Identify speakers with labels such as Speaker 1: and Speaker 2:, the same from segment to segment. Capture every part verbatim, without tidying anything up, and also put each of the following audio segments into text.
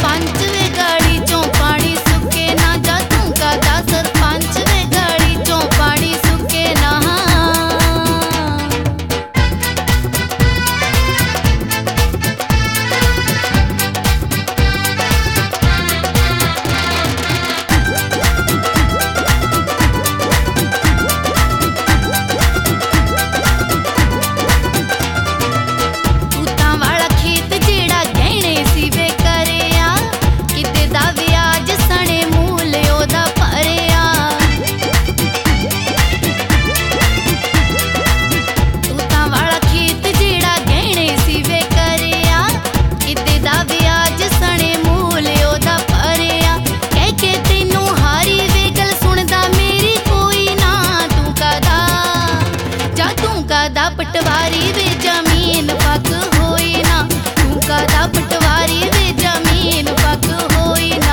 Speaker 1: सरपंच वे गाड़ी चों पानी सुके ना जा तू कादा सरपंच वे गाड़ी चों पानी सुके ना। पटवारी वे जमीन पक होई ना तू कादा पटवारी वे जमीन पक होई ना।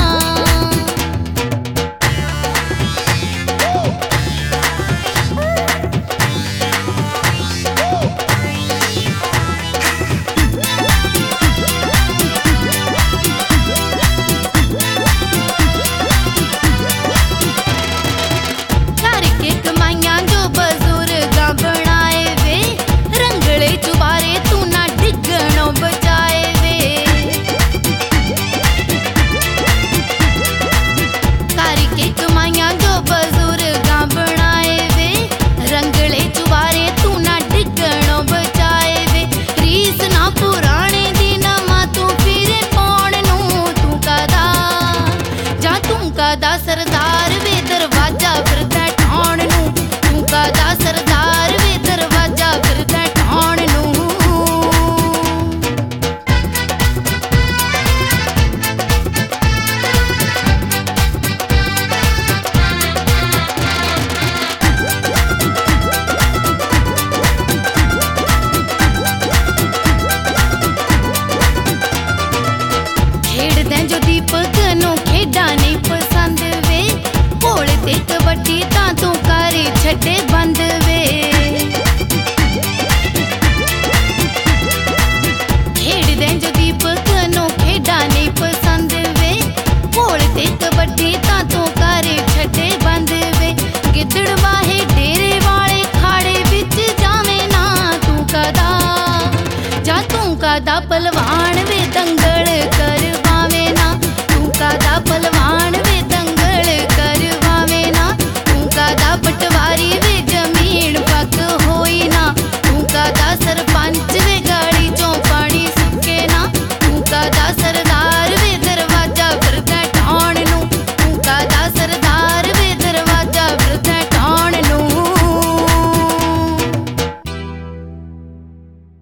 Speaker 1: कादा सरदार वे दरवाजा फिरदा ठाण नू तू कादा सरदार वे दरवाजा फिरदा ठाण नू। खेड़दे जो दीपक नू खेडा नहीं पसंद वे भोले ते कबड्डी तां तू करे छड्डे बंद वे। खेड़दे जो दीपक नू खेडा नहीं पसंद वे भोले ते कबड्डी तां तू करे छड्डे बंद वे। गिद्दड़ वाहे डेरे वाले खाड़े विच जावे ना तू कादा जा तू कादा पलवान वे दंग